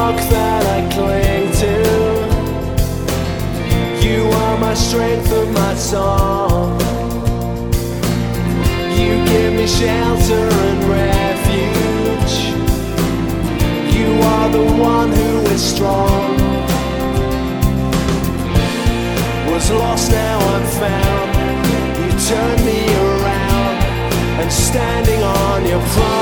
rock that I cling to. You are my strength of my song. You give me shelter and refuge. You are the one who is strong. Was lost, now I'm found. You turned me around, and standing on your promise.